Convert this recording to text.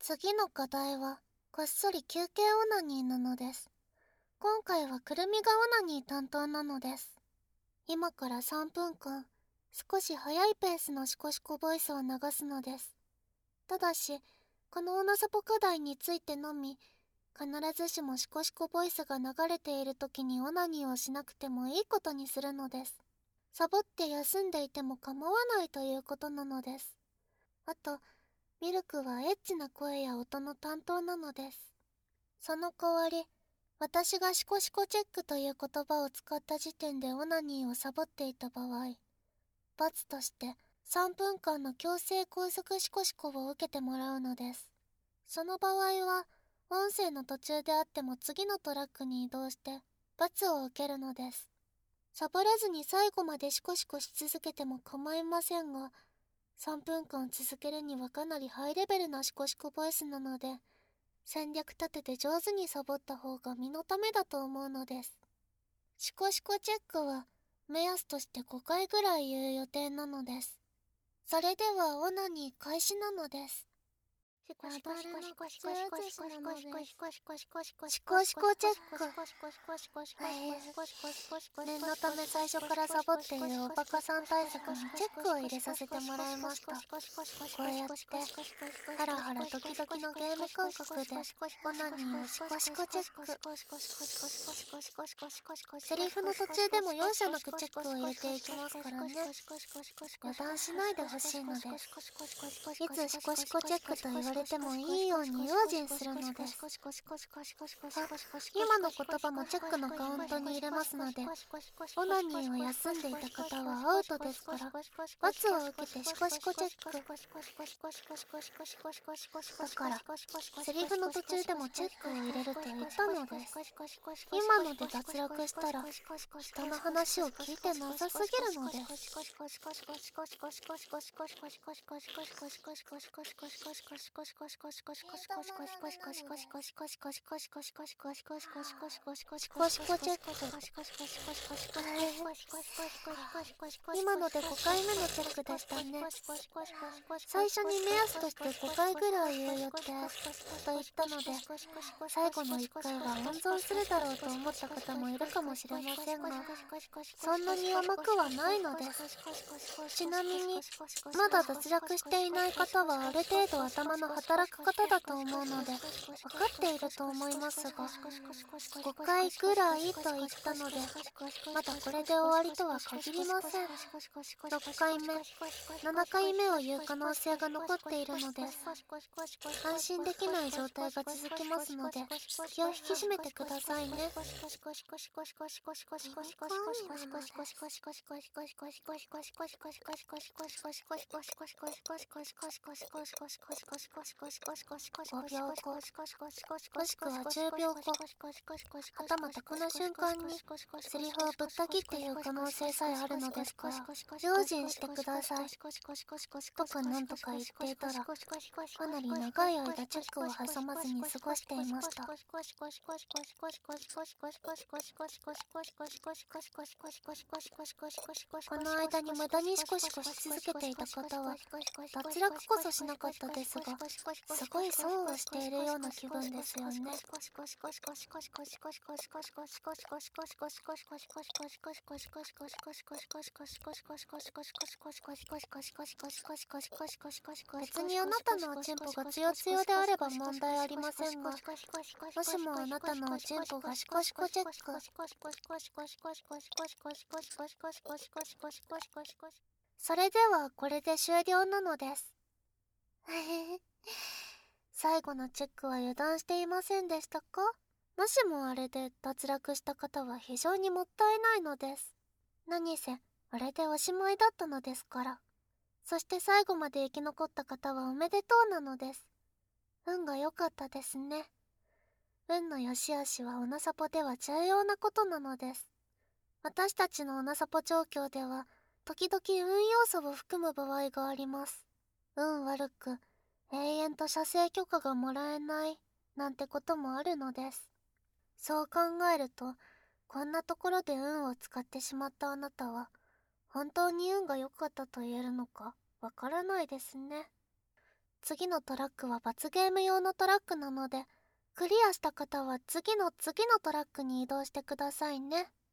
次の課題はこっそり休憩オナニーなのです。今回はくるみがオナニー担当なのです。今から3分間少し早いペースのシコシコボイスを流すのです。ただしこのオナサポ課題についてのみ、必ずしもシコシコボイスが流れている時にオナニーをしなくてもいいことにするのです。サボって休んでいても構わないということなのです。あとミルクはエッチな声や音の担当なのです。その代わり私がシコシコチェックという言葉を使った時点でオナニーをサボっていた場合、罰として3分間の強制拘束シコシコを受けてもらうのです。その場合は音声の途中であっても次のトラックに移動して罰を受けるのです。サボらずに最後までシコシコし続けても構いませんが、3分間続けるにはかなりハイレベルなシコシコボイスなので、戦略立てて上手にサボった方が身のためだと思うのです。シコシコチェックは目安として5回ぐらい言う予定なのです。それではオナニー開始なのです。シコシコチェック。念のため最初からサボっているおバカさん対策にチェックを入れさせてもらいました。こうやってハラハラドキドキのゲーム感覚でオナニーをシコシコチェック。セリフの途中でも容赦なくチェックを入れていきますからね。油断しないでほしいのです。いつシコシコチェックと言われてもいいように用心するのです。今の言葉もチェックのカウントに入れますので、オナニーを休んでいた方はアウトですから、罰を受けてシコシコチェック。だからセリフの途中でもチェックを入れると言ったのです。今ので脱落したら人の話を聞いてなさすぎるのです。今ので5回目のチェックでしたね。最初に目安として5回ぐらい言う予定と言ったので、最後の1回は温存するだろうと思った方もいるかもしれませんが、そんなに甘くはないのです。ちなみにまだ脱落していない方はある程度頭の働く方だと思うので分かっていると思いますが、5回ぐらいと言ったのでまだこれで終わりとは限りません。6回目7回目を言う可能性が残っているのです。安心できない状態が続きますので気を引き締めてくださいね。5秒後もしくは10秒後、はたまたこの瞬間にセリフをぶった切っていう可能性さえあるのですから用心してください。とかなんとか言っていたらかなり長い間チェックを挟まずに過ごしていました。この間に無駄にシコシコし続けていた方は脱落こそしなかったですが、すごい損をしているような気分ですよね。別にあなたのおちんぽがつよつよであれば問題ありませんが、もしもあなたのおちんぽがシコシコチェック、それではこれで終了なのです。最後のチェックは油断していませんでしたか？もしもあれで脱落した方は非常にもったいないのです。何せあれでおしまいだったのですから。そして最後まで生き残った方はおめでとうなのです。運が良かったですね。運の良し悪しはオナサポでは重要なことなのです。私たちのオナサポ状況では時々運要素を含む場合があります。運悪く永遠と射精許可がもらえないなんてこともあるのです。そう考えるとこんなところで運を使ってしまったあなたは本当に運が良かったと言えるのかわからないですね。 次のトラックは罰ゲーム用のトラックなので、クリアした方は次の次のトラックに移動してくださいね。